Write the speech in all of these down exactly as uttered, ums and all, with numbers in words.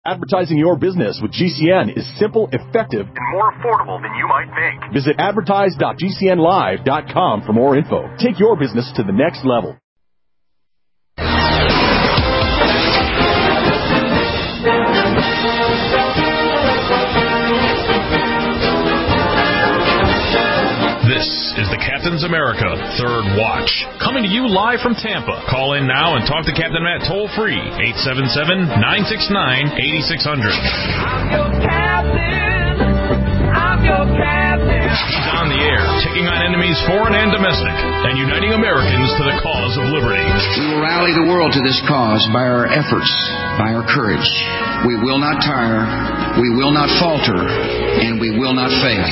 Advertising your business with G C N is simple, effective, and more affordable than you might think. Visit advertise dot g c n live dot com for more info. Take your business to the next level. This is the Captain's America Third Watch, coming to you live from Tampa. Call in now and talk to Captain Matt toll-free, eight seven seven, nine six nine, eight six zero zero. I'm your captain. I'm your captain. He's on the air, taking on enemies foreign and domestic, and uniting Americans to the cause of liberty. We will rally the world to this cause by our efforts, by our courage. We will not tire, we will not falter, and we will not fail.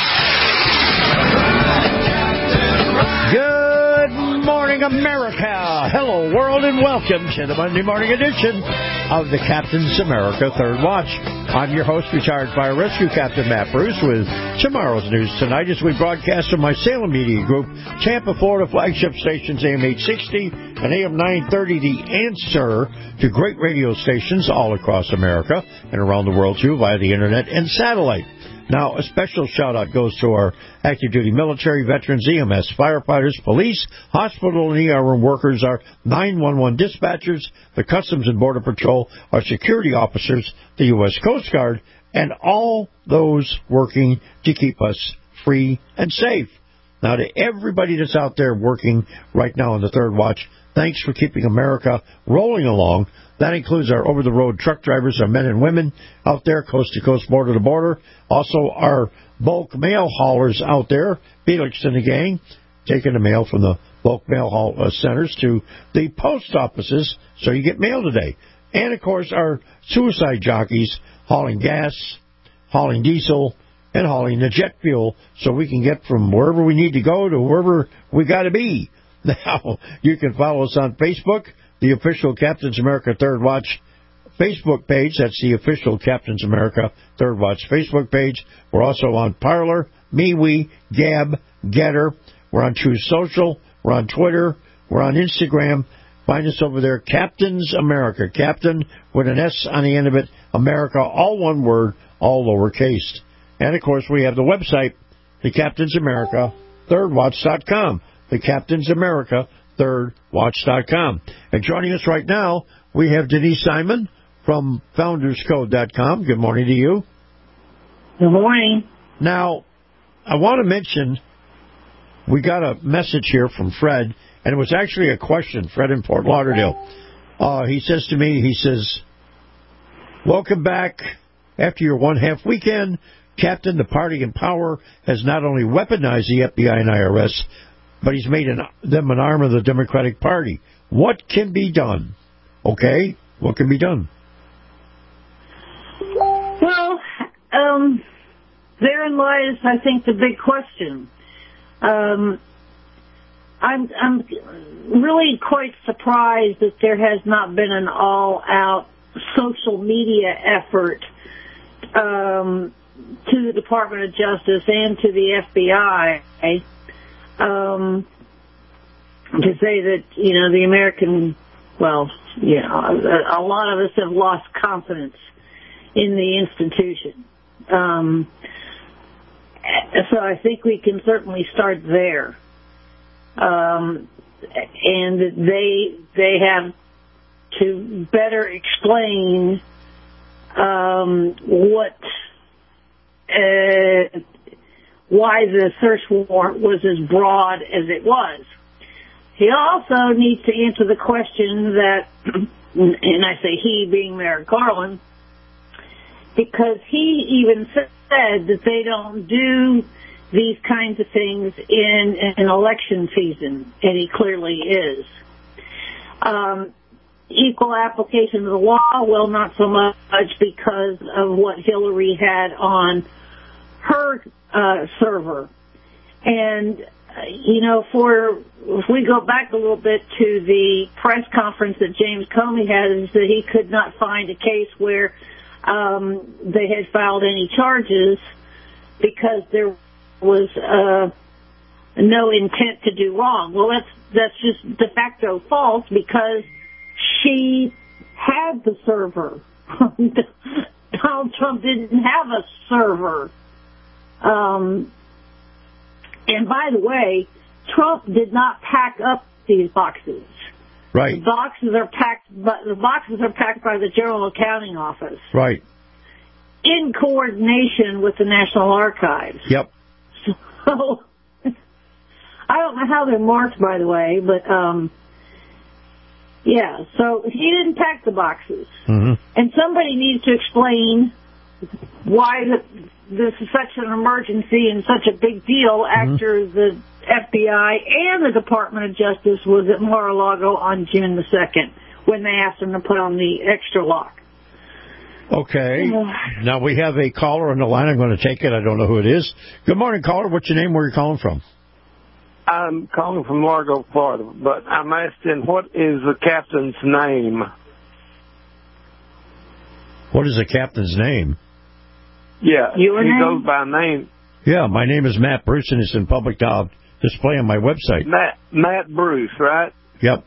Good morning, America. Hello, world, and welcome to the Monday morning edition of the Captain's America Third Watch. I'm your host, retired fire rescue captain Matt Bruce, with tomorrow's news tonight as we broadcast from my Salem Media Group, Tampa, Florida flagship stations A M eight sixty and A M nine thirty, The Answer, to great radio stations all across America and around the world, too, via the internet and satellite. Now, a special shout-out goes to our active-duty military, veterans, E M S, firefighters, police, hospital and E R room workers, our nine one one dispatchers, the Customs and Border Patrol, our security officers, the U S Coast Guard, and all those working to keep us free and safe. Now, to everybody that's out there working right now on the Third Watch, thanks for keeping America rolling along. That includes our over-the-road truck drivers, our men and women out there, coast to coast, border to border. Also, our bulk mail haulers out there, Felix and the gang, taking the mail from the bulk mail haul uh, centers to the post offices, so you get mail today. And, of course, our suicide jockeys hauling gas, hauling diesel, and hauling the jet fuel so we can get from wherever we need to go to wherever we got to be. Now, you can follow us on Facebook, the official Captain's America Third Watch Facebook page. That's the official Captain's America Third Watch Facebook page. We're also on Parler, MeWe, Gab, Getter. We're on True Social. We're on Twitter. We're on Instagram. Find us over there, Captain's America. Captain with an S on the end of it. America, all one word, all lowercase. And, of course, we have the website, the Captain's America Third Watch dot com. The Captain's America Third Watch dot com. And joining us right now, we have Denise Simon from Founders Code dot com. Good morning to you. Good morning. Now, I want to mention, we got a message here from Fred, and it was actually a question, Fred in Fort Lauderdale. Uh, he says to me, he says, welcome back after your one-half weekend. Captain, the party in power has not only weaponized the F B I and I R S, but he's made an, them an arm of the Democratic Party. What can be done? Okay, what can be done? Well, um, therein lies, I think, the big question. Um, I'm, I'm really quite surprised that there has not been an all-out social media effort um, to the Department of Justice and to the F B I Um, to say that, you know, the American, well, you know, a, a lot of us have lost confidence in the institution. Um, so I think we can certainly start there. Um, and they, they have to better explain, um, what, uh, why the search warrant was as broad as it was. He also needs to answer the question that, and I say he being Merrick Garland, because he even said that they don't do these kinds of things in an election season, and he clearly is. Um, equal application of the law, well, not so much because of what Hillary had on her uh, server. And, uh, you know, for, if we go back a little bit to the press conference that James Comey had, is that he could not find a case where um, they had filed any charges because there was uh, no intent to do wrong. Well, that's that's just de facto false because she had the server. Donald Trump didn't have a server. Um, and by the way, Trump did not pack up these boxes. Right. The boxes are packed. But the boxes are packed by the General Accounting Office. Right. In coordination with the National Archives. Yep. So I don't know how they're marked, by the way, but um, yeah. So he didn't pack the boxes, mm-hmm. and somebody needs to explain why the, this is such an emergency and such a big deal mm-hmm. after the F B I and the Department of Justice was at Mar-a-Lago on June the second when they asked them to put on the extra lock. Okay. Now we have a caller on the line. I'm going to take it. I don't know who it is. Good morning, caller. What's your name? Where are you calling from? I'm calling from Largo, Florida, but I'm asking, what is the captain's name? What is the captain's name? Yeah, Your he name? goes by name. Yeah, my name is Matt Bruce, and it's in public uh, display on my website. Matt Matt Bruce, right? Yep.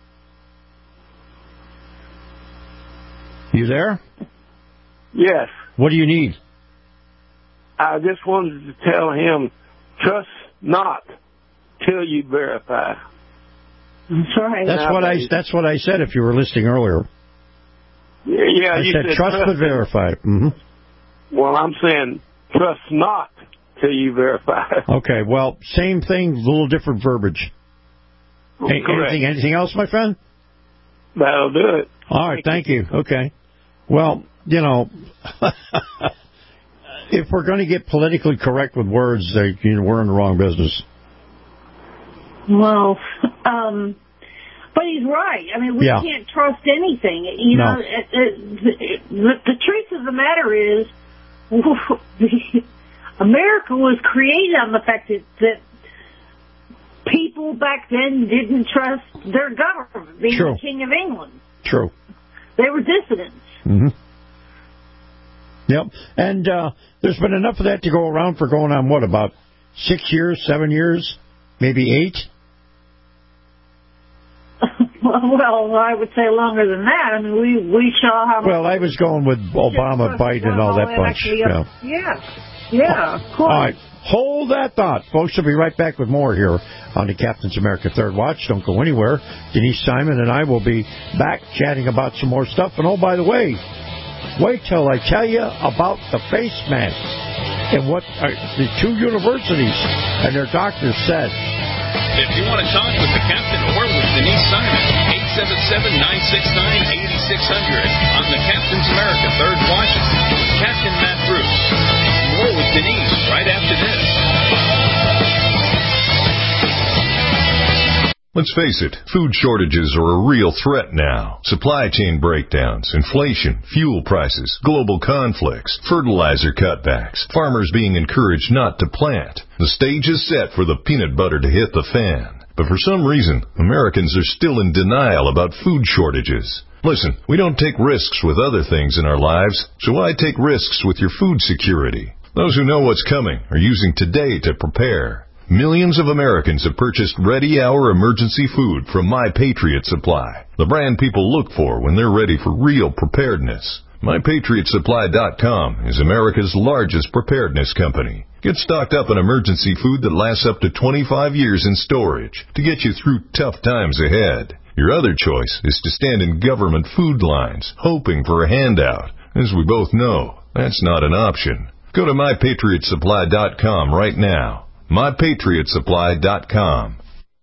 You there? Yes. What do you need? I just wanted to tell him, trust not till you verify. That's right. That's Now, what I. please. That's what I said. If you were listening earlier, Yeah, yeah I you said, said trust but verify. Mm-hmm. Well, I'm saying trust not till you verify. Okay. Well, same thing, a little different verbiage. Hey, Correct. anything? Anything else, my friend? That'll do it. All right. Thank you. Okay. Well, you know, if we're going to get politically correct with words, they, you know, we're in the wrong business. Well, um, but he's right. I mean, we Yeah. can't trust anything. You know, No. it, it, the, the truth of the matter is, America was created on the fact that, that people back then didn't trust their government, being True. the King of England. True. They were dissidents. Mm-hmm. Yep. And uh, there's been enough of that to go around for going on, what, about six years, seven years, maybe eight? Well, I would say longer than that. I mean, we, we saw how... Well, I was going with Obama, Biden, and all that bunch. Yeah. Yeah. Yeah, of course. All right. Hold that thought. Folks, we'll be right back with more here on the Captain's America Third Watch. Don't go anywhere. Denise Simon and I will be back chatting about some more stuff. And, oh, by the way, wait till I tell you about the face mask and what uh, the two universities and their doctors said. If you want to talk with the captain or with Denise Simon, eight seven seven, nine six nine, eight six zero zero on the Captain's America Third Watch with Captain Matt Bruce. More with Denise right after this. Let's face it, food shortages are a real threat now. Supply chain breakdowns, inflation, fuel prices, global conflicts, fertilizer cutbacks, farmers being encouraged not to plant. The stage is set for the peanut butter to hit the fan. But for some reason, Americans are still in denial about food shortages. Listen, we don't take risks with other things in our lives, so why take risks with your food security? Those who know what's coming are using today to prepare. Millions of Americans have purchased ready-hour emergency food from My Patriot Supply, the brand people look for when they're ready for real preparedness. My Patriot Supply dot com is America's largest preparedness company. Get stocked up on emergency food that lasts up to twenty-five years in storage to get you through tough times ahead. Your other choice is to stand in government food lines, hoping for a handout. As we both know, that's not an option. Go to My Patriot Supply dot com right now. My Patriot Supply dot com.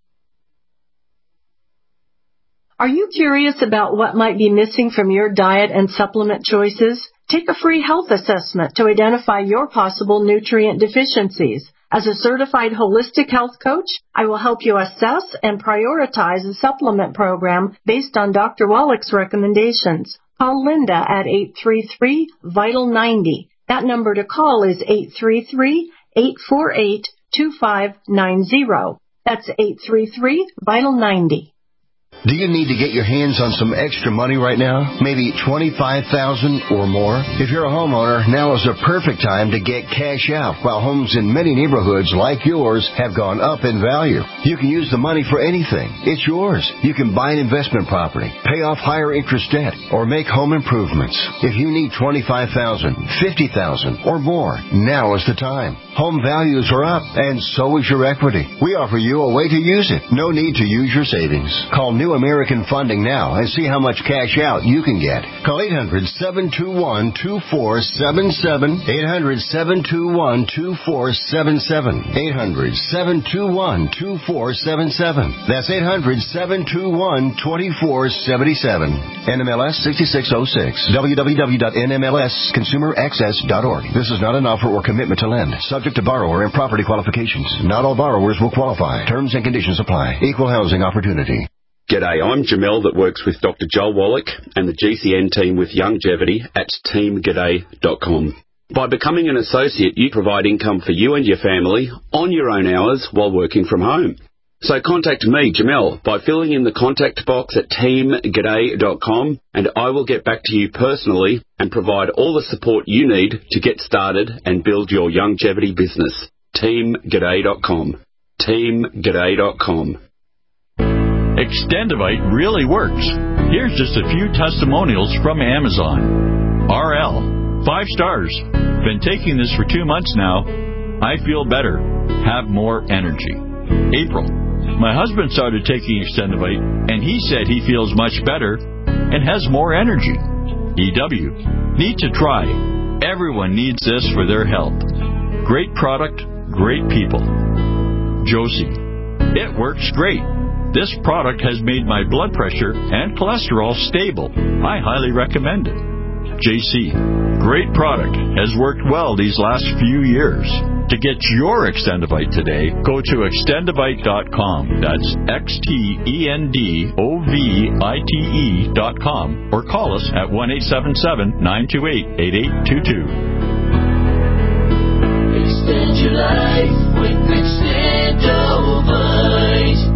Are you curious about what might be missing from your diet and supplement choices? Take a free health assessment to identify your possible nutrient deficiencies. As a certified holistic health coach, I will help you assess and prioritize a supplement program based on Doctor Wallach's recommendations. Call Linda at eight three three, vital ninety. That number to call is eight three three, eight four eight, two five nine zero. That's eight three three, vital ninety. Do you need to get your hands on some extra money right now? Maybe twenty-five thousand dollars or more? If you're a homeowner, now is the perfect time to get cash out while homes in many neighborhoods like yours have gone up in value. You can use the money for anything. It's yours. You can buy an investment property, pay off higher interest debt, or make home improvements. If you need twenty-five thousand dollars, fifty thousand dollars or more, now is the time. Home values are up, and so is your equity. We offer you a way to use it. No need to use your savings. Call New American Funding now and see how much cash out you can get. Call eight hundred, seven two one, two four seven seven, eight hundred, seven two one, two four seven seven, eight hundred, seven two one, two four seven seven. That's eight hundred, seven two one, two four seven seven. N M L S sixty-six oh six. w w w dot n m l s consumer access dot org. This is not an offer or commitment to lend. Subject to borrower and property qualifications. Not all borrowers will qualify. Terms and conditions apply. Equal housing opportunity. G'day, I'm Jamel that works with Doctor Joel Wallach and the G C N team with Youngevity at team g'day dot com. By becoming an associate, you provide income for you and your family on your own hours while working from home. So contact me, Jamel, by filling in the contact box at team g'day dot com, and I will get back to you personally and provide all the support you need to get started and build your Youngevity business. team g'day dot com. team g'day dot com. Extendivite really works. Here's just a few testimonials from Amazon. R L, five stars. Been taking this for two months now. I feel better. Have more energy. April, my husband started taking Extendivite, and he said he feels much better and has more energy. E W, need to try. Everyone needs this for their health. Great product, great people. Josie, it works great. This product has made my blood pressure and cholesterol stable. I highly recommend it. J C, great product. Has worked well these last few years. To get your Extendivite today, go to extendivite dot com. That's X T E N D O V I T E dot com. Or call us at one eight seven seven, nine two eight, eight eight two two. Extend your life with Extendivite.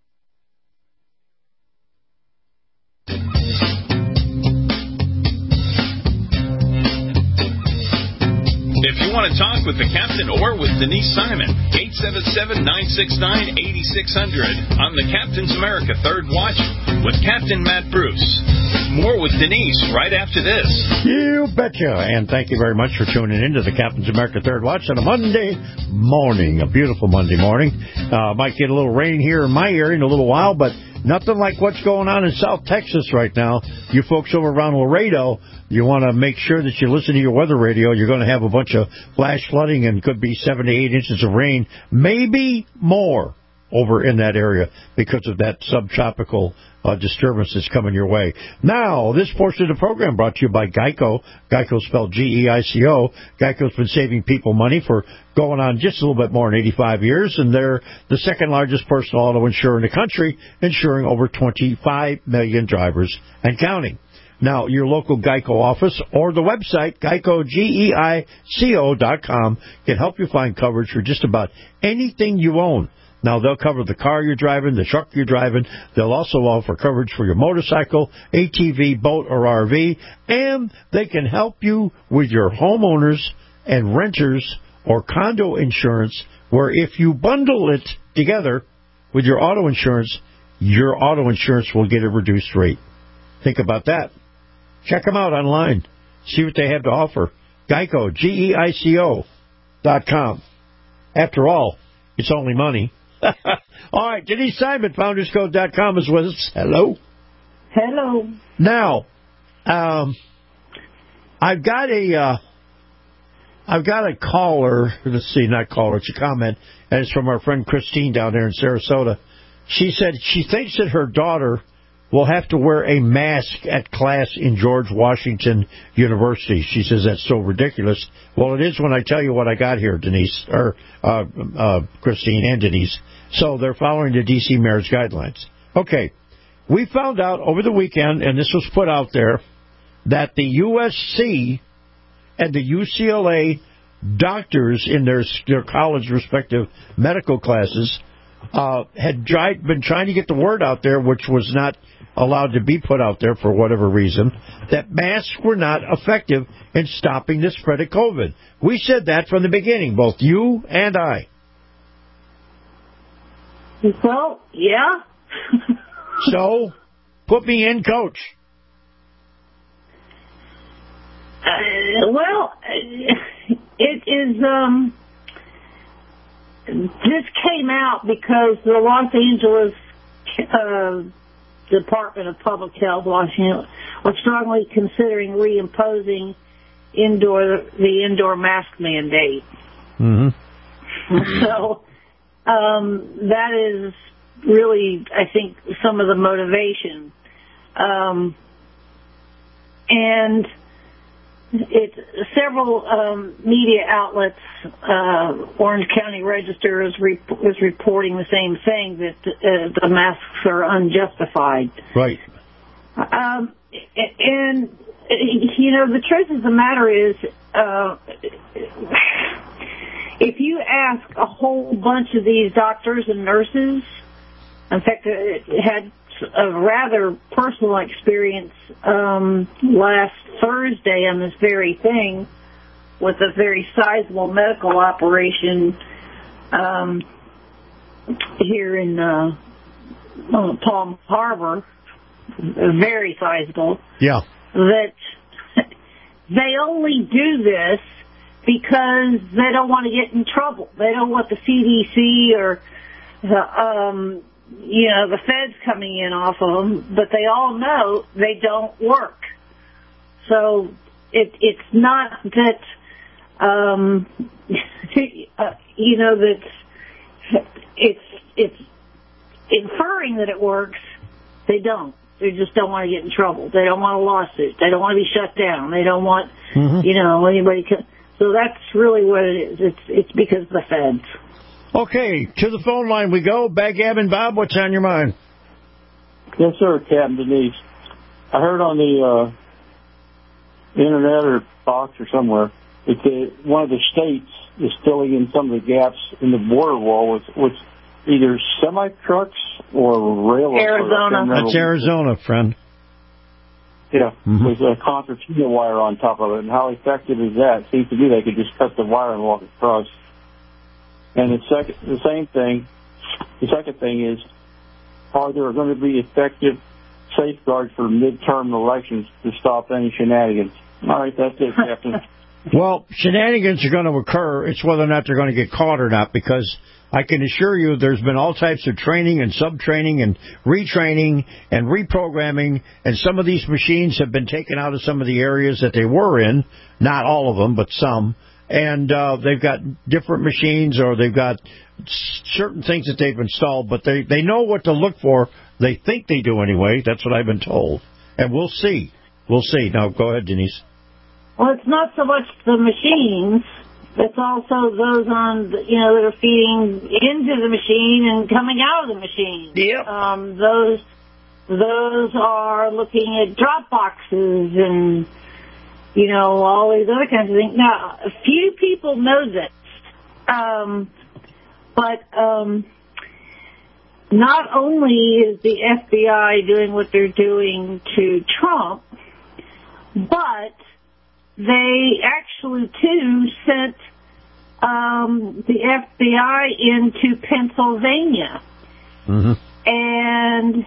If you want to talk with the captain or with Denise Simon, eight seven seven, nine six nine, eight six zero zero on the Captain's America Third Watch with Captain Matt Bruce. More with Denise right after this. You betcha. And thank you very much for tuning in to the Captain's America Third Watch on a Monday morning, a beautiful Monday morning. Uh, might get a little rain here in my area in a little while, but nothing like what's going on in South Texas right now. You folks over around Laredo, you want to make sure that you listen to your weather radio. You're going to have a bunch of flash flooding and could be seven to eight inches of rain, maybe more over in that area because of that subtropical uh, disturbance that's coming your way. Now, this portion of the program brought to you by Geico. Geico spelled G E I C O. Geico's been saving people money for going on just a little bit more than eighty-five years, and they're the second largest personal auto insurer in the country, insuring over twenty-five million drivers and counting. Now, your local Geico office or the website, geico, G E I C O dot com, can help you find coverage for just about anything you own. Now, they'll cover the car you're driving, the truck you're driving. They'll also offer coverage for your motorcycle, A T V, boat, or R V. And they can help you with your homeowners and renters or condo insurance, where if you bundle it together with your auto insurance, your auto insurance will get a reduced rate. Think about that. Check them out online. See what they have to offer. Geico, G E I C O dot com. After all, it's only money. All right, Denise Simon, founders code dot com is with us. Hello. Hello. Now, um, I've got a, uh, I've got a caller. Let's see, not caller. It's a comment, and it's from our friend Christine down there in Sarasota. She said she thinks that her daughter will have to wear a mask at class in George Washington University. She says that's so ridiculous. Well, it is when I tell you what I got here, Denise, or uh, uh, Christine and Denise. So they're following the D C mayor's guidelines. Okay, we found out over the weekend, and this was put out there, that the U S C and the U C L A doctors in their, their college respective medical classes uh, had tried, been trying to get the word out there, which was not allowed to be put out there for whatever reason, that masks were not effective in stopping the spread of COVID. We said that from the beginning, both you and I. Well, yeah. So, put me in, Coach. Uh, well, it is, um, this came out because the Los Angeles uh, Department of Public Health, Washington, was strongly considering reimposing indoor the indoor mask mandate. Mm-hmm. So um, that is really, I think, some of the motivation. Um, and it, several um, media outlets, uh, Orange County Register is, re- is reporting the same thing, that uh, the masks are unjustified. Right. Um, and, you know, the truth of the matter is, uh, if you ask a whole bunch of these doctors and nurses, in fact, it had a rather personal experience um, last Thursday on this very thing with a very sizable medical operation um, here in uh, Palm Harbor, very sizable. Yeah. That they only do this because they don't want to get in trouble. They don't want the C D C or the, um, you know, the feds coming in off of them, but they all know they don't work. So it, it's not that, um, uh, you know, that it's, it's inferring that it works. They don't. They just don't want to get in trouble. They don't want a lawsuit. They don't want to be shut down. They don't want, mm-hmm. you know, anybody. Co- so that's really what it is. It's it's because of the feds. Okay, to the phone line we go. Backgammon Bob, what's on your mind? Yes, sir, Captain Denise. I heard on the uh, internet or Fox or somewhere that the, one of the states is filling in some of the gaps in the border wall with, with either semi-trucks or rail. Arizona. That's Arizona, friend. Yeah, mm-hmm. There's a concertina wire on top of it. And how effective is that? Seems to be they could just cut the wire and walk across. And the second, the same thing, the second thing is, are there going to be effective safeguards for midterm elections to stop any shenanigans? All right, that's it, Captain. Well, shenanigans are going to occur. It's whether or not they're going to get caught or not, because I can assure you there's been all types of training and sub-training and retraining and reprogramming, and some of these machines have been taken out of some of the areas that they were in, not all of them, but some, and uh, they've got different machines or they've got certain things that they've installed, but they, they know what to look for. They think they do anyway. That's what I've been told. And we'll see. We'll see. Now, go ahead, Denise. Well, it's not so much the machines. It's also those on, you know, that are feeding into the machine and coming out of the machine. Yep. Um, those, those are looking at drop boxes and, you know, all these other kinds of things. Now, a few people know this, um, but um, not only is the F B I doing what they're doing to Trump, but they actually, too, sent um, the F B I into Pennsylvania. Mm-hmm. And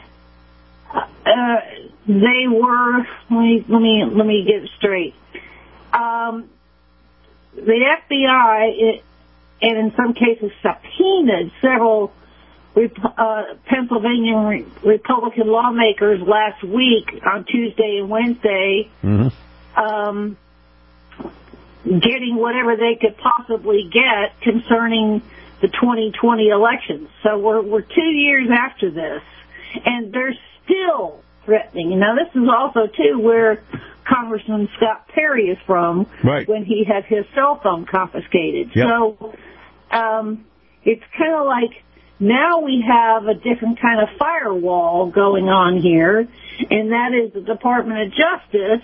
uh, they were, let me, let me, let me get it straight. Um, the F B I, it, and in some cases subpoenaed several uh, Pennsylvania re- Republican lawmakers last week on Tuesday and Wednesday. Mm-hmm. Um, getting whatever they could possibly get concerning the twenty twenty elections. So we're we're two years after this, and they're still threatening. Now, this is also, too, where Congressman Scott Perry is from, right, when he had his cell phone confiscated. Yep. So um, it's kind of like now we have a different kind of firewall going on here, and that is the Department of Justice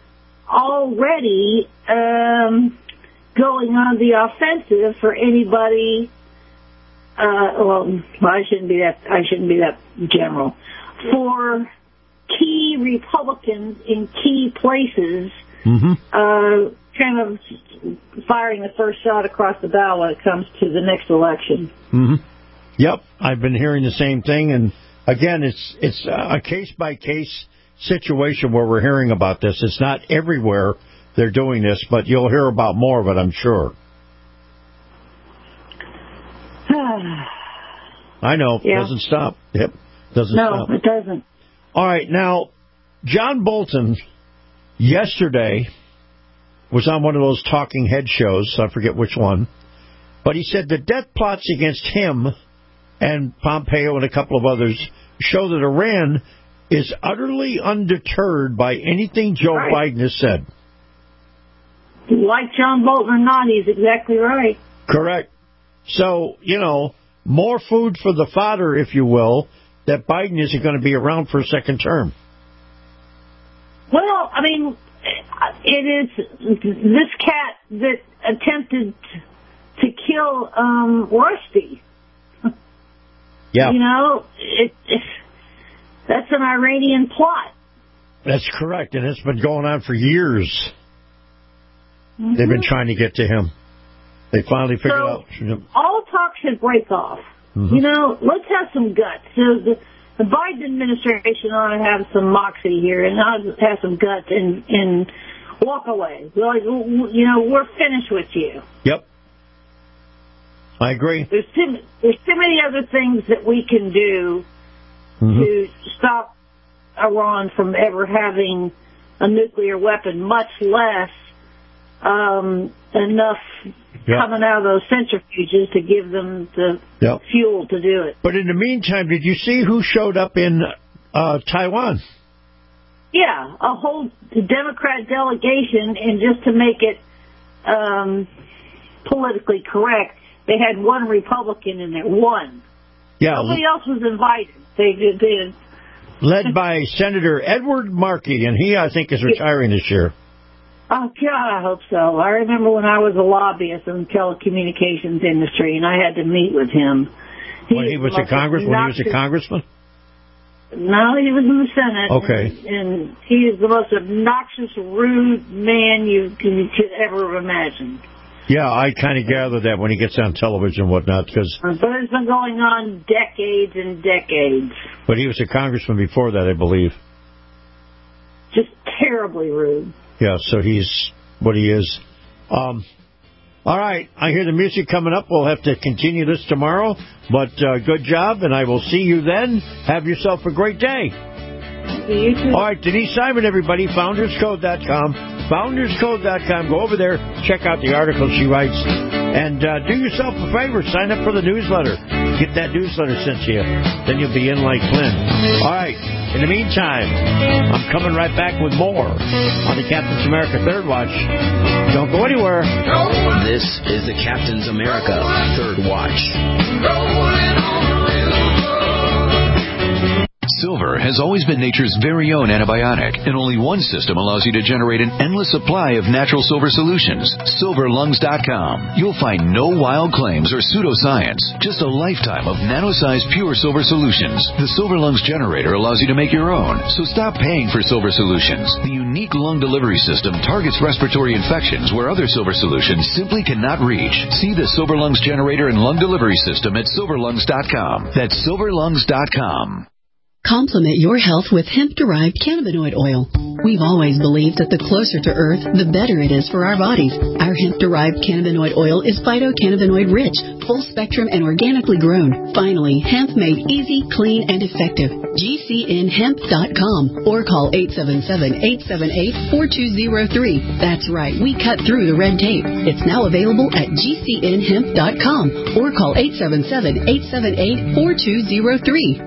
already um, going on the offensive for anybody uh, well, I shouldn't be that, I shouldn't be that general. For key Republicans in key places, mm-hmm. uh, kind of firing the first shot across the bow when it comes to the next election. Mm-hmm. Yep, I've been hearing the same thing, and again, it's it's a case-by-case situation where we're hearing about this. It's not everywhere they're doing this, but you'll hear about more of it, I'm sure. I know, yeah. doesn't stop. Yep, doesn't no, stop. No, it doesn't. All right, now, John Bolton yesterday was on one of those talking head shows, I forget which one, but he said the death plots against him and Pompeo and a couple of others show that Iran is utterly undeterred by anything Joe right. Biden has said. Like John Bolton or not, he's exactly right. Correct. So, you know, more food for the fodder, if you will, that Biden isn't going to be around for a second term. Well, I mean, it is this cat that attempted to kill um, Rusty. Yeah. You know, it, it, that's an Iranian plot. That's correct, and it's been going on for years. Mm-hmm. They've been trying to get to him. They finally figured so, out. You know, all talk should break off. Mm-hmm. You know, let's have some guts. So the, the Biden administration ought to have some moxie here and ought to have some guts and, and walk away. Like, you know, we're finished with you. Yep. I agree. There's too, there's too many other things that we can do mm-hmm. to stop Iran from ever having a nuclear weapon, much less um, enough yep. coming out of those centrifuges to give them the yep. fuel to do it. But in the meantime, did you see who showed up in uh, Taiwan? Yeah, a whole Democrat delegation, and just to make it um, politically correct, they had one Republican in there. One. Yeah. Nobody else was invited. They did. Led by Senator Edward Markey, and he, I think, is retiring this year. Oh, God, I hope so. I remember when I was a lobbyist in the telecommunications industry, and I had to meet with him. He when he was a congress, when he was a congressman? No, he was in the Senate. Okay. And, and he is the most obnoxious, rude man you, you could ever imagine. Yeah, I kind of gather that when he gets on television and whatnot. Cause, but it's been going on decades and decades. But he was a congressman before that, I believe. Just terribly rude. Yeah, so he's what he is. Um, all right, I hear the music coming up. We'll have to continue this tomorrow. But uh, good job, and I will see you then. Have yourself a great day. You too. All right, Denise Simon, everybody, founders code dot com. founders code dot com. Go over there, check out the article she writes, and uh, do yourself a favor. Sign up for the newsletter. Get that newsletter sent to you. Then you'll be in like Flynn. All right. In the meantime, I'm coming right back with more on the Captain's America Third Watch. Don't go anywhere. This is the Captain's America Third Watch. Silver has always been nature's very own antibiotic, and only one system allows you to generate an endless supply of natural silver solutions. silver lungs dot com. You'll find no wild claims or pseudoscience, just a lifetime of nano-sized pure silver solutions. The Silver Lungs generator allows you to make your own, so stop paying for silver solutions. The unique lung delivery system targets respiratory infections where other silver solutions simply cannot reach. See the Silver Lungs generator and lung delivery system at silver lungs dot com. That's silver lungs dot com. Complement your health with hemp-derived cannabinoid oil. We've always believed that the closer to Earth, the better it is for our bodies. Our hemp-derived cannabinoid oil is phytocannabinoid-rich, full-spectrum, and organically grown. Finally, hemp made easy, clean, and effective. G C N hemp dot com or call eight seven seven, eight seven eight, four two zero three. That's right, we cut through the red tape. It's now available at G C N hemp dot com or call eight seven seven, eight seven eight, four two zero three.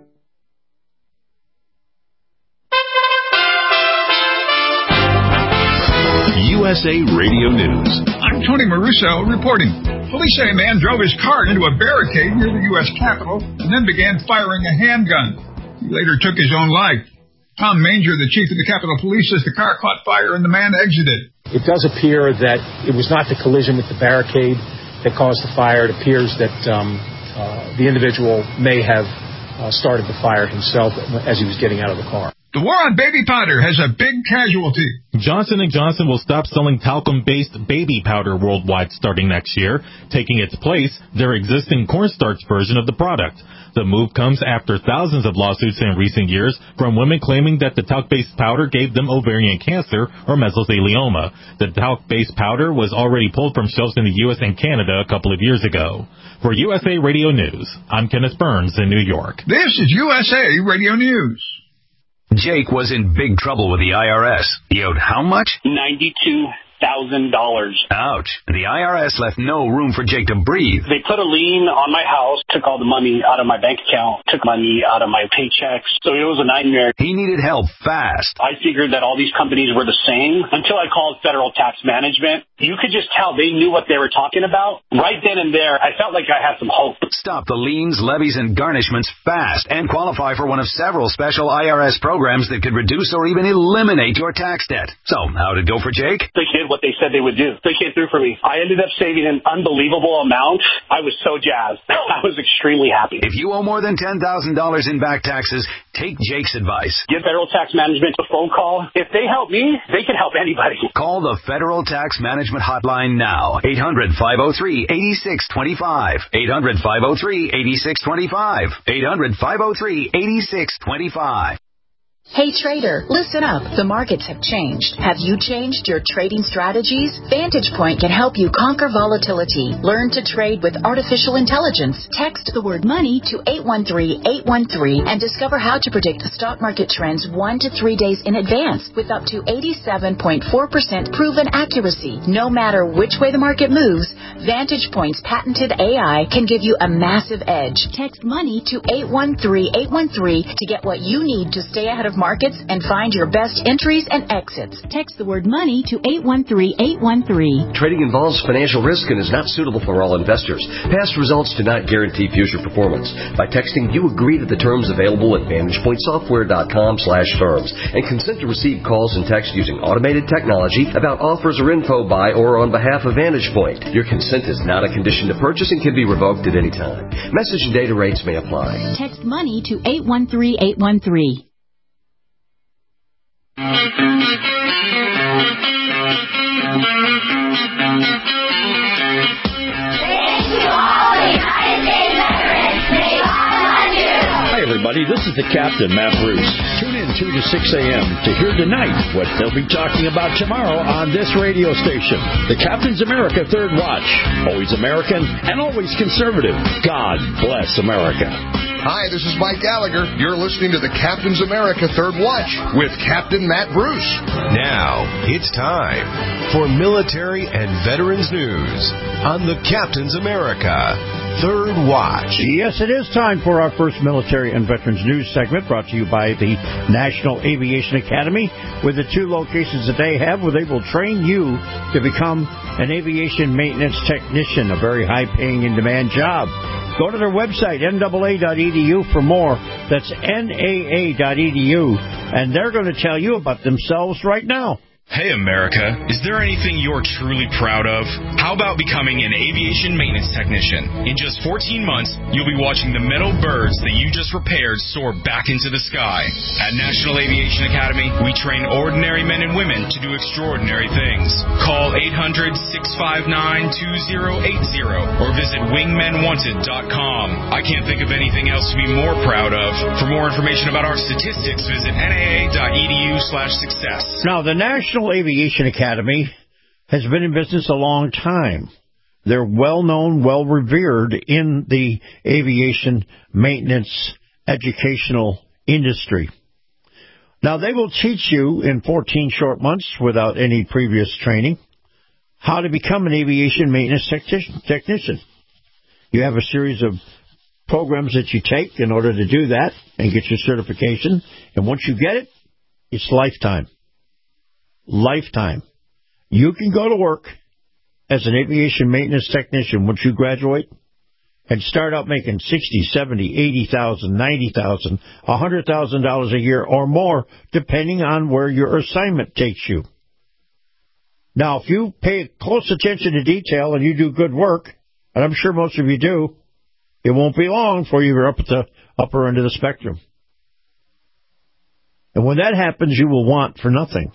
U S A Radio News. I'm Tony Maruso reporting. Police say a man drove his car into a barricade near the U S Capitol and then began firing a handgun. He later took his own life. Tom Manger, the chief of the Capitol Police, says the car caught fire and the man exited. It does appear that it was not the collision with the barricade that caused the fire. It appears that um, uh, the individual may have uh, started the fire himself as he was getting out of the car. The war on baby powder has a big casualty. Johnson and Johnson will stop selling talcum-based baby powder worldwide starting next year, taking its place their existing cornstarch version of the product. The move comes after thousands of lawsuits in recent years from women claiming that the talc-based powder gave them ovarian cancer or mesothelioma. The talc-based powder was already pulled from shelves in the U S and Canada a couple of years ago. For U S A Radio News, I'm Kenneth Burns in New York. This is U S A Radio News. Jake was in big trouble with the I R S. He owed how much? ninety-two thousand dollars. Ouch. The I R S left no room for Jake to breathe. They put a lien on my house, took all the money out of my bank account, took money out of my paychecks. So it was a nightmare. He needed help fast. I figured that all these companies were the same until I called Federal Tax Management. You could just tell they knew what they were talking about. Right then and there, I felt like I had some hope. Stop the liens, levies, and garnishments fast and qualify for one of several special I R S programs that could reduce or even eliminate your tax debt. So, how did it go for Jake? They did what they said they would do. They came through for me. I ended up saving an unbelievable amount. I was so jazzed. I was extremely happy. If you owe more than ten thousand dollars in back taxes, take Jake's advice. Give Federal Tax Management a phone call. If they help me, they can help anybody. Call the Federal Tax Management Hotline now. eight hundred, five oh three, eight six two five. eight hundred, five oh three, eight six two five. eight hundred, five oh three, eight six two five. Hey trader, listen up. The markets have changed. Have you changed your trading strategies? Vantage Point can help you conquer volatility. Learn to trade with artificial intelligence. Text the word money to eight one three, eight one three and discover how to predict the stock market trends one to three days in advance with up to eighty-seven point four percent proven accuracy. No matter which way the market moves, Vantage Point's patented A I can give you a massive edge. Text money to eight one three, eight one three to get what you need to stay ahead of markets and find your best entries and exits. Text the word money to eight one three, eight one three. Trading involves financial risk and is not suitable for all investors. Past results do not guarantee future performance. By texting, you agree to the terms available at VantagePointSoftware.com slash terms and consent to receive calls and text using automated technology about offers or info by or on behalf of Vantage Point. Your consent is not a condition to purchase and can be revoked at any time. Message and data rates may apply. Text money to eight one three, eight one three. Hi, everybody. This is the Captain, Matt Bruce. Tune in two to six a.m. to hear tonight what they'll be talking about tomorrow on this radio station. The Captain's America Third Watch. Always American and always conservative. God bless America. Hi, this is Mike Gallagher. You're listening to the Captain's America Third Watch with Captain Matt Bruce. Now, it's time for military and veterans news on the Captain's America Third Watch. Yes, it is time for our first military and veterans news segment brought to you by the National Aviation Academy. With the two locations that they have where they will train you to become an aviation maintenance technician, a very high-paying and demand job. Go to their website, N double A dot E D U, for more. That's N A A dot E D U, and they're going to tell you about themselves right now. Hey, America, is there anything you're truly proud of? How about becoming an aviation maintenance technician? In just fourteen months, you'll be watching the metal birds that you just repaired soar back into the sky. At National Aviation Academy, we train ordinary men and women to do extraordinary things. Call eight hundred, six five nine, two zero eight zero or visit wingmen wanted dot com. I can't think of anything else to be more proud of. For more information about our statistics, visit N A A dot E D U slash success. Now, the National Aviation Academy has been in business a long time. They're well-known, well-revered in the aviation maintenance educational industry. Now, they will teach you in fourteen short months without any previous training how to become an aviation maintenance technician. You have a series of programs that you take in order to do that and get your certification. And once you get it, it's lifetime. Lifetime. You can go to work as an aviation maintenance technician once you graduate and start out making sixty, seventy, eighty thousand, ninety thousand, a hundred thousand dollars a year or more, depending on where your assignment takes you. Now, if you pay close attention to detail and you do good work, and I'm sure most of you do, it won't be long before you're up at the upper end of the spectrum. And when that happens, you will want for nothing.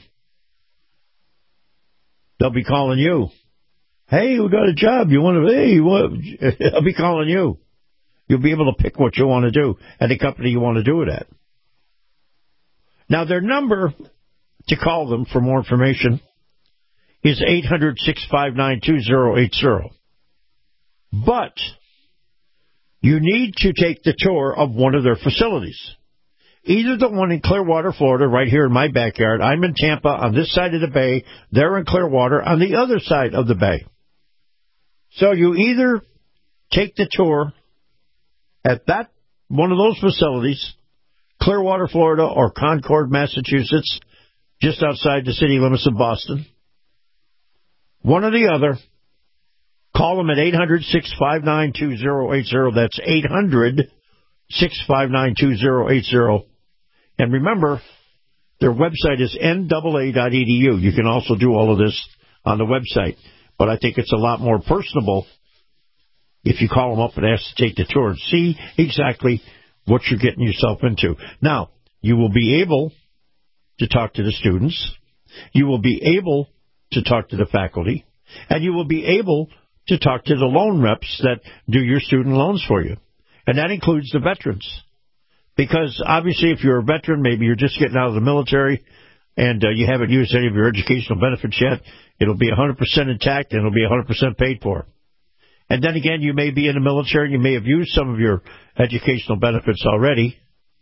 They'll be calling you. Hey, we got a job. You want to? Hey, you want? They'll be calling you. You'll be able to pick what you want to do at the company you want to do it at. Now, their number to call them for more information is eight hundred, six five nine, two zero eight zero. But you need to take the tour of one of their facilities. Either the one in Clearwater, Florida, right here in my backyard. I'm in Tampa on this side of the bay. They're in Clearwater on the other side of the bay. So you either take the tour at that one of those facilities, Clearwater, Florida, or Concord, Massachusetts, just outside the city limits of Boston. One or the other. Call them at eight hundred, six five nine, two zero eight zero. That's eight hundred, six five nine, two zero eight zero. And remember, their website is N double A dot E D U. You can also do all of this on the website. But I think it's a lot more personable if you call them up and ask to take the tour and see exactly what you're getting yourself into. Now, you will be able to talk to the students. You will be able to talk to the faculty. And you will be able to talk to the loan reps that do your student loans for you. And that includes the veterans. Because obviously if you're a veteran, maybe you're just getting out of the military and uh, you haven't used any of your educational benefits yet, it'll be one hundred percent intact and it'll be one hundred percent paid for. And then again, you may be in the military and you may have used some of your educational benefits already.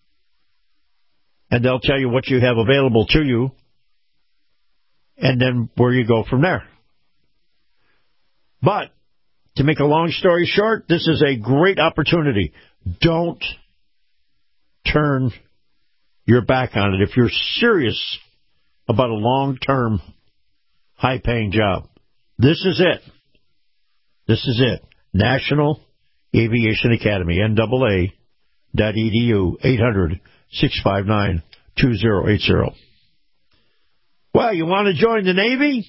And they'll tell you what you have available to you and then where you go from there. But to make a long story short, this is a great opportunity. Don't turn your back on it if you're serious about a long-term, high-paying job. This is it. This is it. National Aviation Academy, N double A dot E D U, eight hundred, six five nine, two zero eight zero. Well, you want to join the Navy?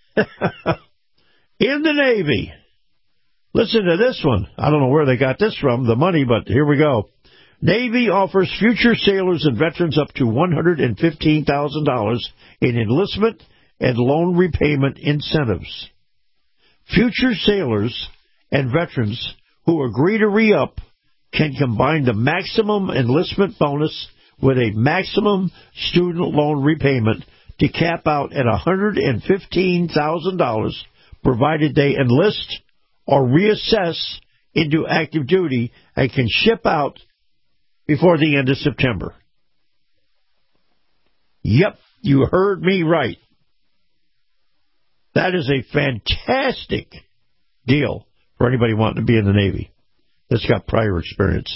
In the Navy. Listen to this one. I don't know where they got this from, the money, but here we go. Navy offers future sailors and veterans up to one hundred fifteen thousand dollars in enlistment and loan repayment incentives. Future sailors and veterans who agree to re-up can combine the maximum enlistment bonus with a maximum student loan repayment to cap out at one hundred fifteen thousand dollars, provided they enlist or reassess into active duty and can ship out before the end of September. Yep, you heard me right. That is a fantastic deal for anybody wanting to be in the Navy that's got prior experience.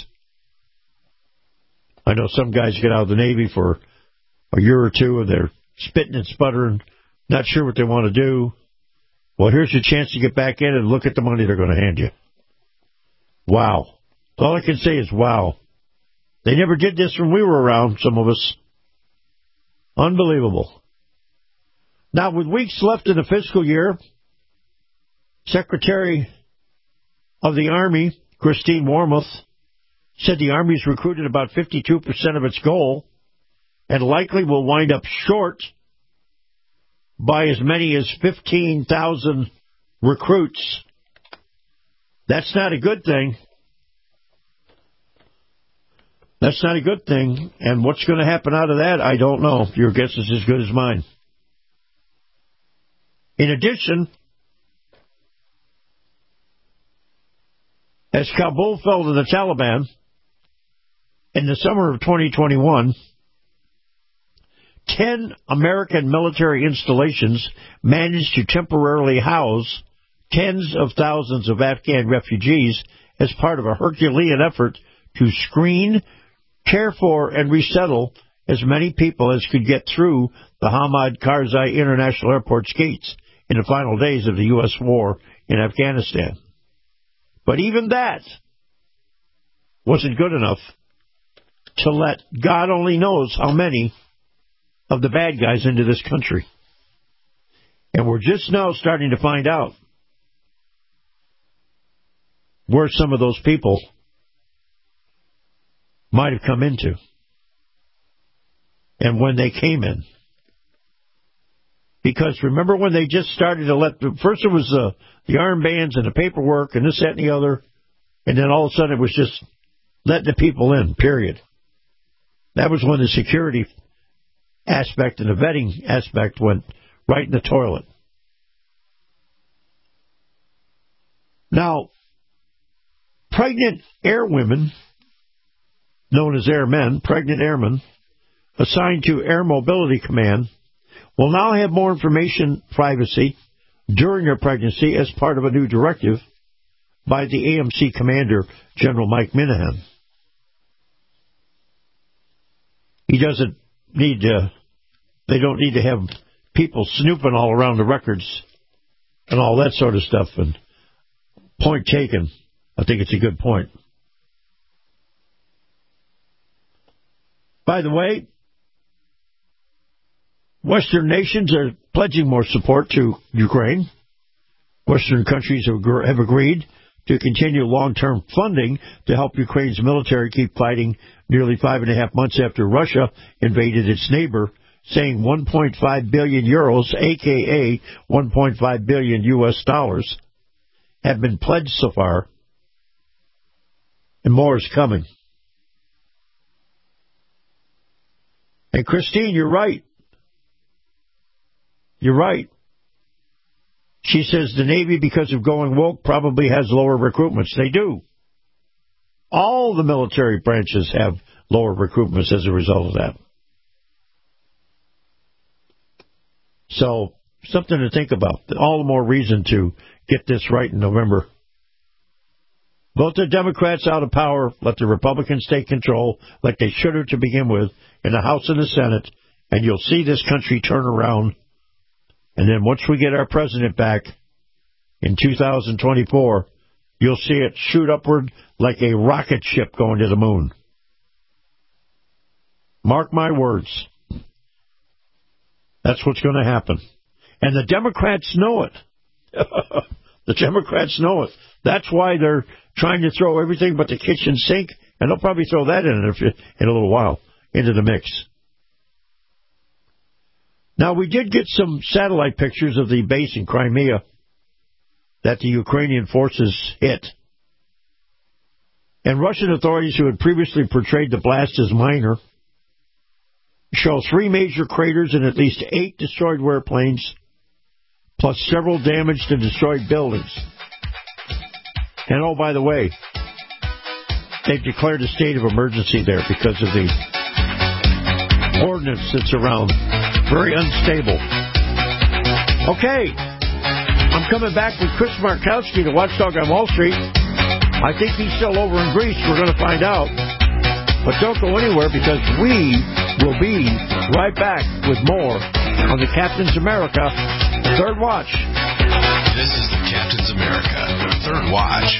I know some guys get out of the Navy for a year or two and they're spitting and sputtering, not sure what they want to do. Well, here's your chance to get back in and look at the money they're going to hand you. Wow. All I can say is wow. They never did this when we were around, some of us. Unbelievable. Now, with weeks left in the fiscal year, Secretary of the Army, Christine Wormuth, said the Army's recruited about fifty-two percent of its goal and likely will wind up short by as many as fifteen thousand recruits. That's not a good thing. That's not a good thing. And what's going to happen out of that, I don't know. Your guess is as good as mine. In addition, as Kabul fell to the Taliban in the summer of twenty twenty-one, ten American military installations managed to temporarily house tens of thousands of Afghan refugees as part of a Herculean effort to screen, care for, and resettle as many people as could get through the Hamid Karzai International Airport's gates in the final days of the U S war in Afghanistan. But even that wasn't good enough to let God only knows how many of the bad guys into this country. And we're just now starting to find out where some of those people might have come into and when they came in. Because remember when they just started to let, the, first it was uh, the armbands and the paperwork and this, that, and the other, and then all of a sudden it was just letting the people in, period. That was when the security aspect and the vetting aspect went right in the toilet. Now, pregnant airwomen, known as airmen, pregnant airmen, assigned to Air Mobility Command, will now have more information privacy during their pregnancy as part of a new directive by the A M C commander, General Mike Minahan. He doesn't need to, they don't need to have people snooping all around the records and all that sort of stuff. And point taken. I think it's a good point. By the way, Western nations are pledging more support to Ukraine. Western countries have agreed to continue long-term funding to help Ukraine's military keep fighting nearly five and a half months after Russia invaded its neighbor, saying one point five billion euros, a k a one point five billion U S dollars, have been pledged so far, and more is coming. And Christine, you're right. You're right. She says the Navy, because of going woke, probably has lower recruitments. They do. All the military branches have lower recruitments as a result of that. So, something to think about. All the more reason to get this right in November. Vote the Democrats out of power. Let the Republicans take control like they should have to begin with in the House and the Senate, and you'll see this country turn around. And then once we get our president back in two thousand twenty-four, you'll see it shoot upward like a rocket ship going to the moon. Mark my words. That's what's going to happen. And the Democrats know it. The Democrats know it. That's why they're trying to throw everything but the kitchen sink, and they'll probably throw that in in a little while, into the mix. Now, we did get some satellite pictures of the base in Crimea that the Ukrainian forces hit. And Russian authorities, who had previously portrayed the blast as minor, show three major craters and at least eight destroyed warplanes, plus several damaged and destroyed buildings. And oh, by the way, they've declared a state of emergency there because of the ordnance that's around. Very unstable. Okay. I'm coming back with Chris Markowski, the watchdog on Wall Street. I think he's still over in Greece. We're going to find out. But don't go anywhere, because we will be right back with more on the Captain's America Third Watch. This is the Captain's America Third Watch.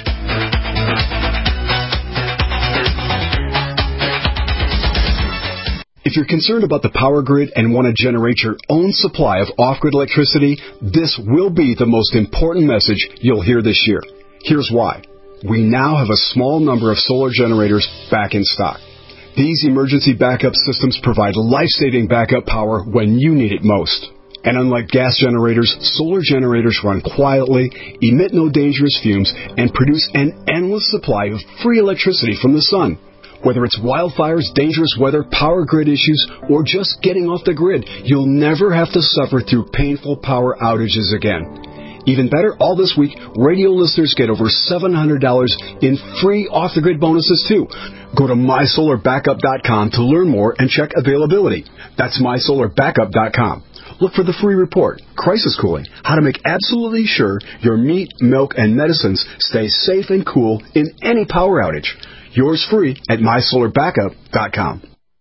If you're concerned about the power grid and want to generate your own supply of off-grid electricity, this will be the most important message you'll hear this year. Here's why. We now have a small number of solar generators back in stock. These emergency backup systems provide life-saving backup power when you need it most. And unlike gas generators, solar generators run quietly, emit no dangerous fumes, and produce an endless supply of free electricity from the sun. Whether it's wildfires, dangerous weather, power grid issues, or just getting off the grid, you'll never have to suffer through painful power outages again. Even better, all this week, radio listeners get over seven hundred dollars in free off-the-grid bonuses, too. Go to my solar backup dot com to learn more and check availability. That's my solar backup dot com. Look for the free report, Crisis Cooling, how to make absolutely sure your meat, milk, and medicines stay safe and cool in any power outage. Yours free at my solar backup dot com.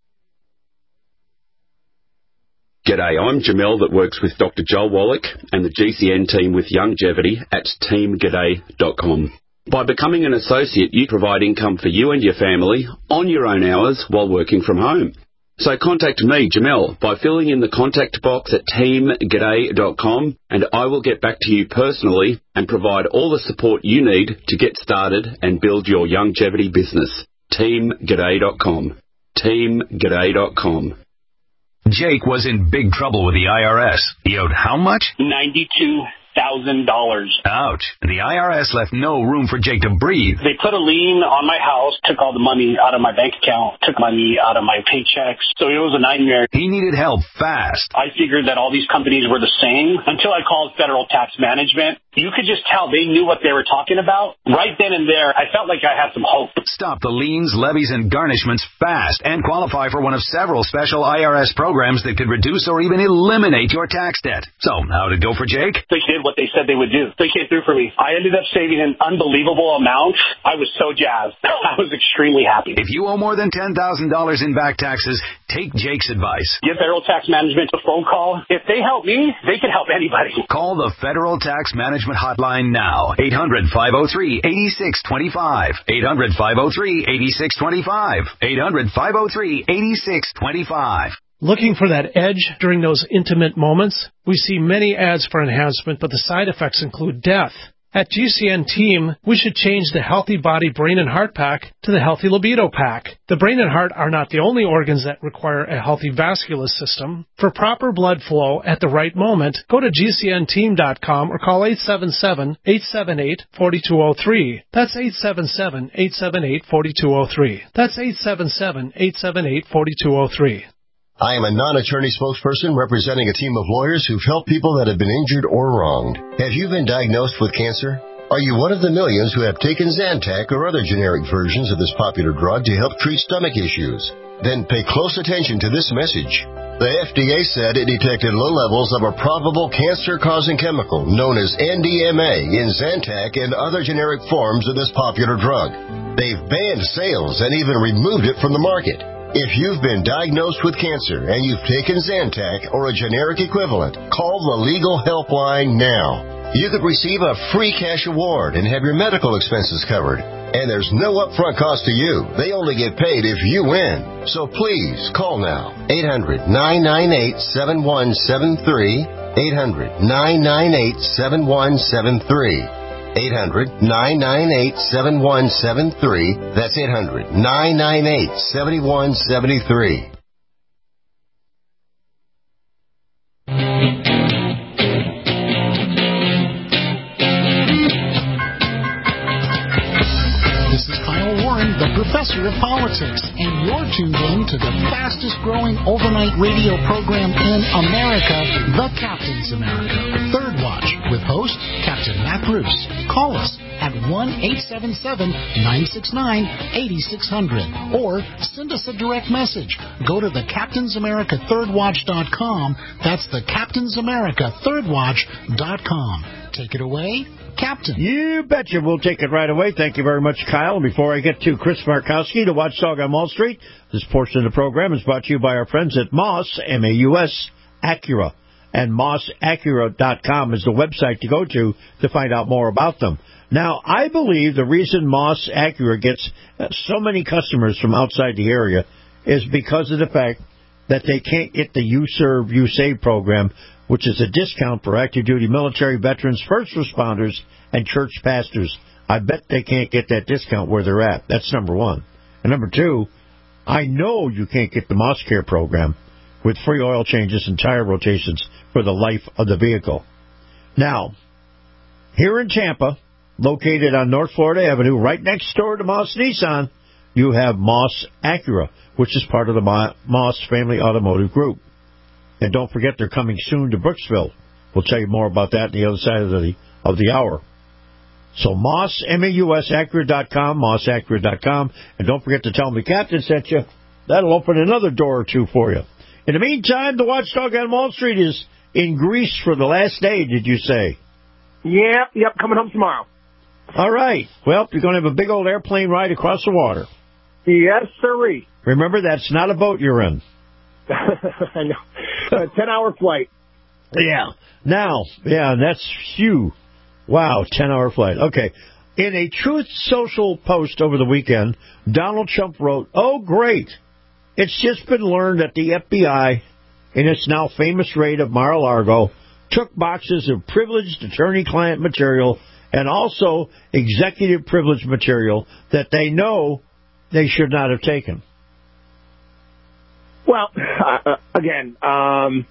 G'day, I'm Jamel that works with Doctor Joel Wallach and the G C N team with Longevity at team g'day dot com. By becoming an associate, you provide income for you and your family on your own hours while working from home. So contact me, Jamel, by filling in the contact box at team g'day dot com, and I will get back to you personally and provide all the support you need to get started and build your longevity business. team g'day dot com. team g'day dot com. Jake was in big trouble with the I R S. He owed how much? ninety-two thousand dollars. Ouch. The I R S left no room for Jake to breathe. They put a lien on my house, took all the money out of my bank account, took money out of my paychecks. So it was a nightmare. He needed help fast. I figured that all these companies were the same until I called Federal Tax Management. You could just tell they knew what they were talking about. Right then and there, I felt like I had some hope. Stop the liens, levies, and garnishments fast and qualify for one of several special I R S programs that could reduce or even eliminate your tax debt. So, how'd it go for Jake? They did what they said they would do. They came through for me. I ended up saving an unbelievable amount. I was so jazzed. I was extremely happy. If you owe more than ten thousand dollars in back taxes, take Jake's advice. Give Federal Tax Management a phone call. If they help me, they can help anybody. Call the Federal Tax Management Hotline now. eight hundred, five oh three, eight six two five. eight hundred, five oh three, eight six two five. eight hundred, five oh three, eight six two five. Looking for that edge during those intimate moments? We see many ads for enhancement, but the side effects include death. At G C N Team, we should change the Healthy Body Brain and Heart Pack to the Healthy Libido Pack. The brain and heart are not the only organs that require a healthy vascular system. For proper blood flow at the right moment, go to G C N team dot com or call eight seven seven, eight seven eight, four two zero three. That's eight seven seven, eight seven eight, four two zero three. That's eight seven seven, eight seven eight, four two zero three. I am a non-attorney spokesperson representing a team of lawyers who've helped people that have been injured or wronged. Have you been diagnosed with cancer? Are you one of the millions who have taken Zantac or other generic versions of this popular drug to help treat stomach issues? Then pay close attention to this message. The F D A said it detected low levels of a probable cancer-causing chemical known as N D M A in Zantac and other generic forms of this popular drug. They've banned sales and even removed it from the market. If you've been diagnosed with cancer and you've taken Zantac or a generic equivalent, call the Legal Helpline now. You could receive a free cash award and have your medical expenses covered. And there's no upfront cost to you. They only get paid if you win. So please, call now. eight hundred, nine nine eight, seven one seven three. eight hundred, nine nine eight, seven one seven three. eight hundred, nine nine eight, seven one seven three. That's eight hundred, nine nine eight, seven one seven three. This is Kyle Warren, the professor of politics, and you're tuned in to the fastest growing overnight radio program in America, The Captain's America, Third Watch, with host Captain Matt Bruce. Call us at one eight seven seven, nine six nine, eight six zero zero or send us a direct message. Go to the captains america third watch dot com. That's the captains america third watch dot com. Take it away, Captain. You betcha. We'll take it right away. Thank you very much, Kyle. Before I get to Chris Markowski, the Watchdog on Wall Street, this portion of the program is brought to you by our friends at Moss, M A U S, Acura. And moss acura dot com is the website to go to to find out more about them. Now, I believe the reason Moss Acura gets so many customers from outside the area is because of the fact that they can't get the You Serve, You Save program, which is a discount for active duty military veterans, first responders, and church pastors. I bet they can't get that discount where they're at. That's number one. And number two, I know you can't get the Moss Care program with free oil changes and tire rotations for the life of the vehicle. Now, here in Tampa, located on North Florida Avenue, right next door to Moss Nissan, you have Moss Acura, which is part of the Moss Family Automotive Group. And don't forget, they're coming soon to Brooksville. We'll tell you more about that on the other side of the of the hour. So Moss, M A U S, Acura dot com, moss acura dot com. And don't forget to tell them the captain sent you. That'll open another door or two for you. In the meantime, the Watchdog on Wall Street is in Greece for the last day, did you say? Yep, yep, coming home tomorrow. All right. Well, you're going to have a big old airplane ride across the water. Yes, sirree. Remember, that's not a boat you're in. I know. A ten-hour flight. Yeah. Now, yeah, that's phew. Wow, ten-hour flight. Okay. In a Truth Social post over the weekend, Donald Trump wrote, "Oh, great. It's just been learned that the F B I, in its now famous raid of Mar-a-Lago, took boxes of privileged attorney-client material and also executive privilege material that they know they should not have taken? Well, uh, again, um,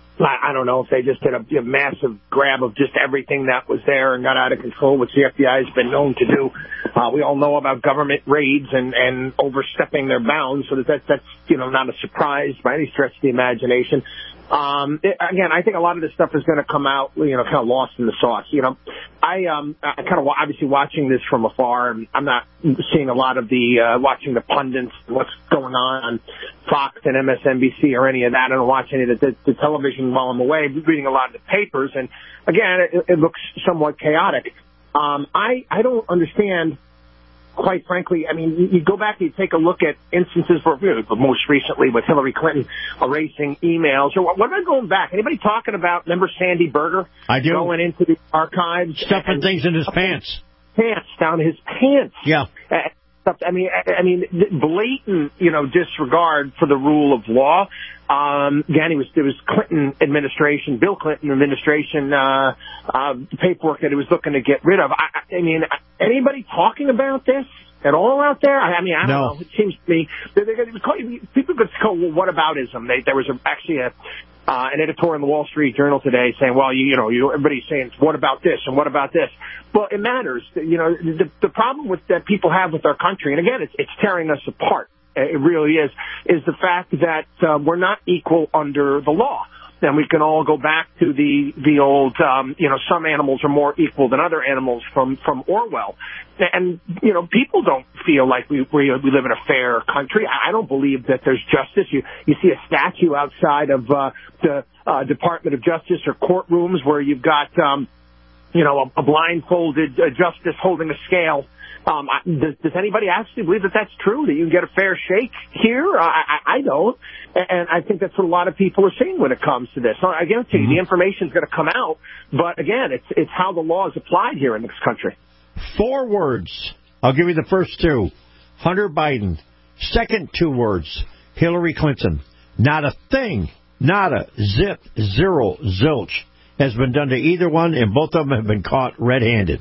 I don't know if they just did a, a massive grab of just everything that was there and got out of control, which the F B I has been known to do. Uh, we all know about government raids and, and overstepping their bounds, so that that's, you know, not a surprise by any stretch of the imagination. Um, it, again, I think a lot of this stuff is going to come out, you know, kind of lost in the sauce. You know, I, um, I kind of obviously watching this from afar, and I'm not seeing a lot of the, uh, watching the pundits and what's going on on Fox and M S N B C or any of that. I don't watch any of the, the, the television while I'm away, reading a lot of the papers. And again, it, it looks somewhat chaotic. Um, I, I don't understand. Quite frankly, I mean, you go back and you take a look at instances where, you know, most recently with Hillary Clinton erasing emails. Or what about going back? Anybody talking about, remember Sandy Berger? I do. Going into the archives. Stuffing things in his pants. Pants, down his pants. Yeah. Uh, I mean, I mean, blatant, you know, disregard for the rule of law. Um, again, it was, it was Clinton administration, Bill Clinton administration, uh, uh, paperwork that he was looking to get rid of. I, I mean, anybody talking about this at all out there? I, I mean, I don't no. know. It seems to me, they, they, people could call, well, what aboutism? They, there was a, actually a, Uh, an editor in the Wall Street Journal today saying, well, you, you know, you, everybody's saying, what about this and what about this? Well, it matters. You know, the, the problem with that people have with our country, and again, it's, it's tearing us apart. It really is, is the fact that uh, we're not equal under the law. And we can all go back to the, the old, um, you know, some animals are more equal than other animals from, from Orwell. And, you know, people don't feel like we, we, we live in a fair country. I don't believe that there's justice. You, you see a statue outside of, uh, the, uh, Department of Justice or courtrooms where you've got, um, you know, a, a blindfolded uh, justice holding a scale. Um, does, does anybody actually believe that that's true, that you can get a fair shake here? I, I, I don't. And I think that's what a lot of people are saying when it comes to this. So I guarantee you, the information is going to come out. But again, it's, it's how the law is applied here in this country. Four words. I'll give you the first two. Hunter Biden. Second two words. Hillary Clinton. Not a thing, not a zip, zero, zilch has been done to either one, and both of them have been caught red-handed.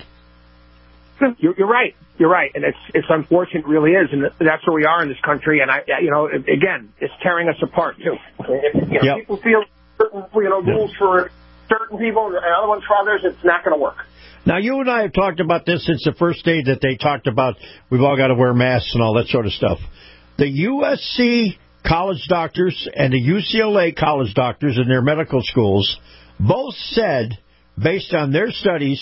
You're, you're right. You're right, and it's it's unfortunate, it really is, and that's where we are in this country. And I, you know, again, it's tearing us apart too. If, you know, yep. People feel certain, you know, rules yep. for certain people and other ones for others. It's not going to work. Now, you and I have talked about this since the first day that they talked about we've all got to wear masks and all that sort of stuff. The U S C college doctors and the U C L A college doctors in their medical schools both said, based on their studies,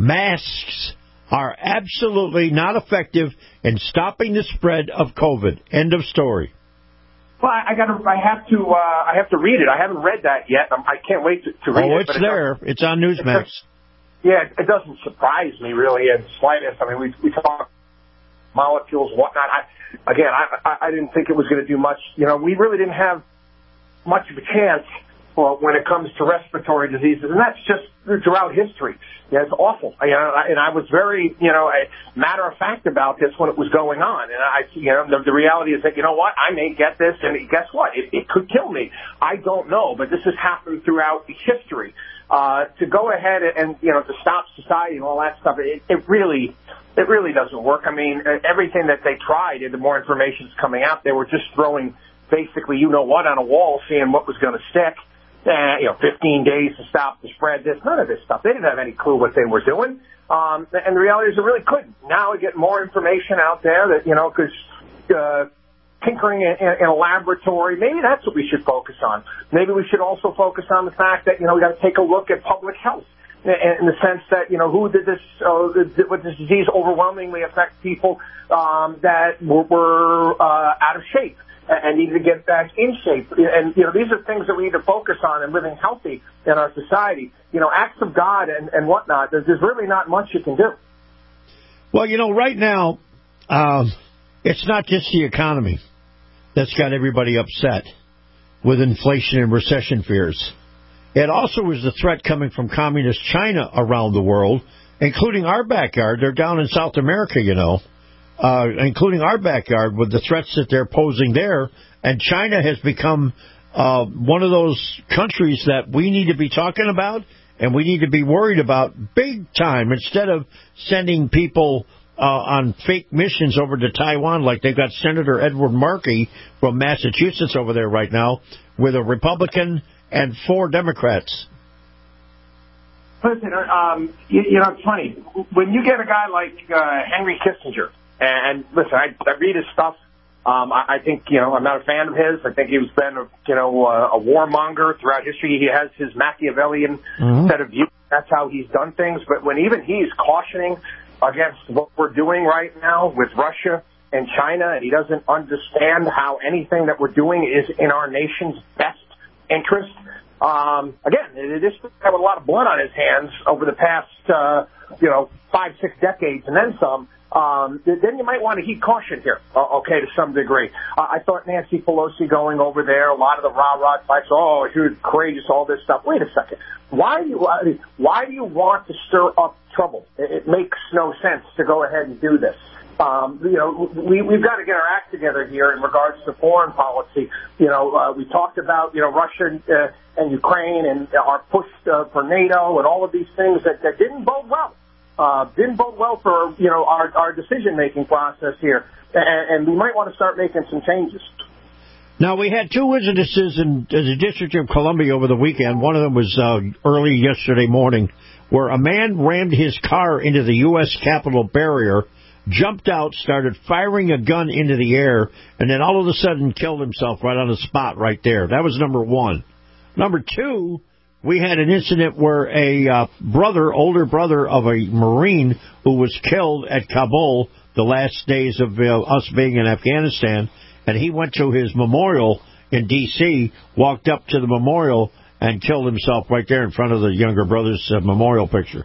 masks are absolutely not effective in stopping the spread of COVID. End of story. Well, I, I got to. I have to. Uh, I have to read it. I haven't read that yet. I'm, I can't wait to, to read oh, it. Oh, it's there. It it's on Newsmax. It's, yeah, it doesn't surprise me really in the slightest. I mean, we we talk molecules, whatnot. I, again, I, I I didn't think it was going to do much. You know, we really didn't have much of a chance. Well, when it comes to respiratory diseases, and that's just throughout history. Yeah, it's awful. You know, and I was very, you know, matter of fact about this when it was going on. And I, you know, the, the reality is that, you know what, I may get this, and guess what? It, it could kill me. I don't know, but this has happened throughout history. Uh, to go ahead and, you know, to stop society and all that stuff, it, it really, it really doesn't work. I mean, everything that they tried, and the more information is coming out, they were just throwing basically, you know what, on a wall, seeing what was going to stick. Uh, you know, fifteen days to stop the spread. There's none of this stuff. They didn't have any clue what they were doing. Um, and the reality is they really couldn't. Now we get more information out there that, you know, because uh, tinkering in, in a laboratory, maybe that's what we should focus on. Maybe we should also focus on the fact that, you know, we got to take a look at public health in, in the sense that, you know, who did this, uh, would this disease overwhelmingly affect people um, that were, were uh, out of shape and need to get back in shape. And, you know, these are things that we need to focus on in living healthy in our society. You know, acts of God and, and whatnot, there's, there's really not much you can do. Well, you know, right now, um, it's not just the economy that's got everybody upset with inflation and recession fears. It also is the threat coming from communist China around the world, including our backyard. They're down in South America, you know. Uh, including our backyard, with the threats that they're posing there. And China has become uh, one of those countries that we need to be talking about and we need to be worried about big time, instead of sending people uh, on fake missions over to Taiwan, like they've got Senator Edward Markey from Massachusetts over there right now with a Republican and four Democrats. Listen, um, you, you know, it's funny. When you get a guy like uh, Henry Kissinger, and listen, I, I read his stuff. Um, I, I think, you know, I'm not a fan of his. I think he's been, a, you know, a, a warmonger throughout history. He has his Machiavellian mm-hmm. set of views. That's how he's done things. But when even he's cautioning against what we're doing right now with Russia and China, and he doesn't understand how anything that we're doing is in our nation's best interest. Um, again, this guy with a lot of blood on his hands over the past, uh, you know, five, six decades and then some. Um, then you might want to heed caution here, uh, okay, to some degree. Uh, I thought Nancy Pelosi going over there, a lot of the rah-rah types, oh, you're courageous, all this stuff. Wait a second. Why do you, why do you want to stir up trouble? It, it makes no sense to go ahead and do this. Um, you know, we, we've got to get our act together here in regards to foreign policy. You know, uh, we talked about, you know, Russia uh, and Ukraine and our push uh, for NATO and all of these things that, that didn't bode well. Uh, didn't bode well for, you know, our, our decision-making process here. And, and we might want to start making some changes. Now, we had two incidences in, in the District of Columbia over the weekend. One of them was uh, early yesterday morning, where a man rammed his car into the U S Capitol barrier, jumped out, started firing a gun into the air, and then all of a sudden killed himself right on the spot right there. That was number one. Number two, we had an incident where a uh, brother, older brother of a Marine who was killed at Kabul the last days of uh, us being in Afghanistan, and he went to his memorial in D C, walked up to the memorial, and killed himself right there in front of the younger brother's uh, memorial picture.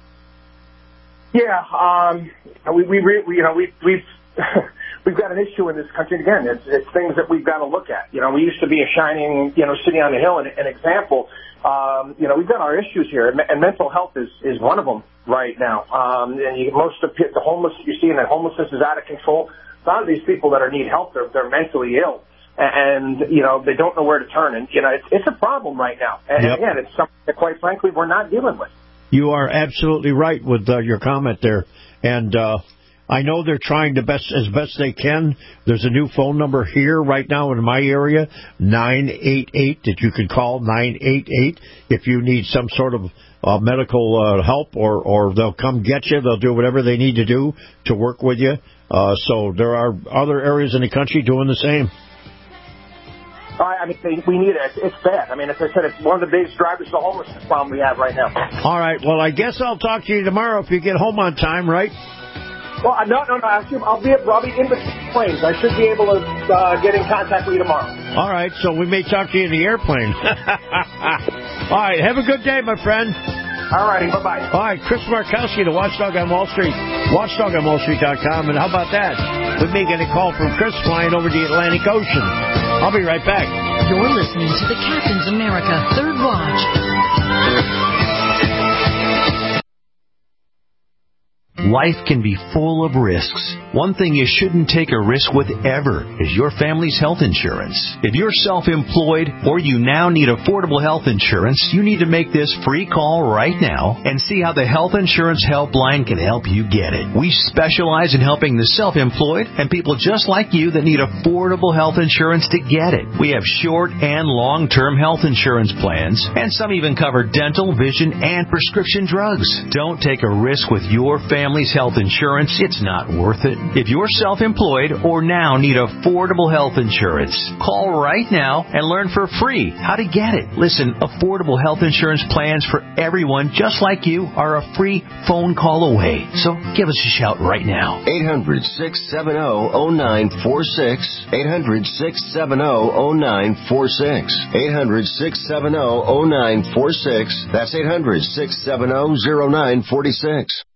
Yeah, um, we, we, we, you know, we, we've, we've got an issue in this country. And again, it's, it's things that we've got to look at. You know, we used to be a shining, you know, city on the hill, and an example. Um, you know, we've got our issues here, and, and mental health is, is one of them right now. Um, and you, most of the homeless, you're seeing that homelessness is out of control. A lot of these people that are need help, they're, they're mentally ill. And, you know, they don't know where to turn. And, you know, it's, it's a problem right now. And, yep. again, it's something that, quite frankly, we're not dealing with. You are absolutely right with uh, your comment there. And uh, I know they're trying the best as best they can. There's a new phone number here right now in my area, nine eight eight, that you can call, nine eight eight, if you need some sort of uh, medical uh, help, or, or they'll come get you. They'll do whatever they need to do to work with you. Uh, so there are other areas in the country doing the same. I mean, we need it. It's bad. I mean, as I said, it's one of the biggest drivers of the homelessness problem we have right now. All right. Well, I guess I'll talk to you tomorrow if you get home on time, right? Well, no, no, no. Actually, I'll be, I'll be in between planes. I should be able to uh, get in contact with you tomorrow. All right. So we may talk to you in the airplane. All right. Have a good day, my friend. All righty. Bye-bye. All right. Chris Markowski, the Watchdog on Wall Street. watchdog on wall street dot com. And how about that? We may get a call from Chris flying over the Atlantic Ocean. I'll be right back. You're listening to the Captain's America Third Watch. Life can be full of risks. One thing you shouldn't take a risk with ever is your family's health insurance. If you're self-employed or you now need affordable health insurance, you need to make this free call right now and see how the Health Insurance Helpline can help you get it. We specialize in helping the self-employed and people just like you that need affordable health insurance to get it. We have short and long-term health insurance plans, and some even cover dental, vision, and prescription drugs. Don't take a risk with your family Family's health insurance. It's not worth it. If you're self-employed or now need affordable health insurance, call right now and learn for free how to get it. Listen, affordable health insurance plans for everyone just like you are a free phone call away. So give us a shout right now. eight hundred, six seven zero, zero nine four six. eight hundred, six seven zero, zero nine four six. eight hundred, six seven zero, zero nine four six. That's eight hundred, six seven zero, zero nine four six.